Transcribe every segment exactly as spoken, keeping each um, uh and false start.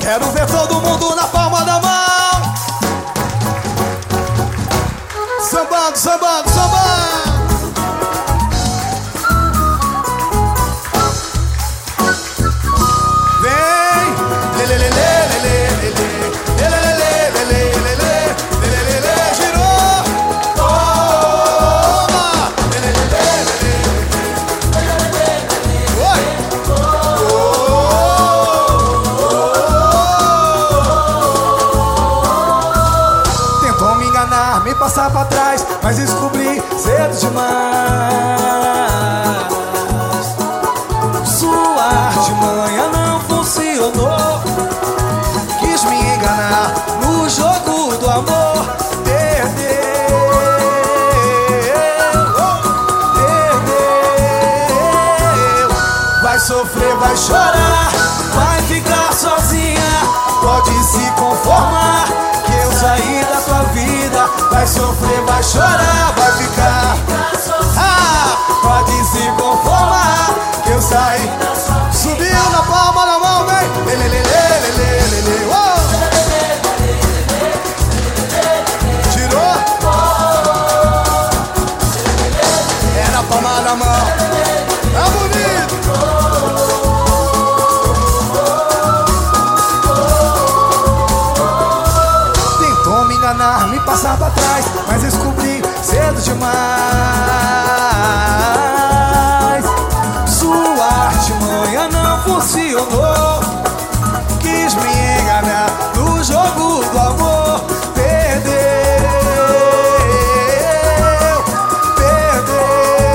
Quero ver todo mundo na palma da mão, sambando, sambando, sambando. Me passar pra trás, mas descobri cedo demais. Sua artimanha não funcionou. Quis me enganar no jogo do amor. Perdeu, perdeu. Vai sofrer, vai chorar, vai ficar sozinha. Pode se conformar que eu saí da sua vida. Vai sofrer, vai chorar, vai ficar. Ah, pode se conformar que eu saí. Subiu na palma da mão, vem. Lê, lê, lê, lê, lê, lê, lê. Oh! Tirou? É na palma da mão. Tá bonito. Me passar pra trás, mas descobri cedo demais. Sua artimanha não funcionou. Quis me enganar no jogo do amor. Perdeu, perdeu.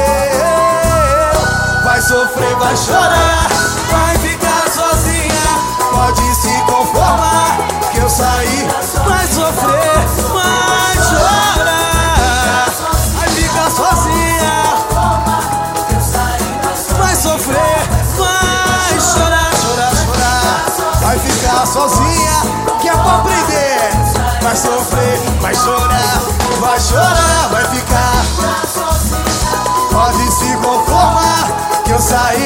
Vai sofrer, vai chorar, vai ficar sozinha. Pode se conformar que eu saí. Vai sofrer, vai chorar, vai ficar sozinha. Vai sofrer, vai chorar, chorar, chorar. Vai ficar sozinha, que é pra aprender. Vai sofrer, vai chorar, vai chorar, vai ficar. Pode se conformar que eu saí.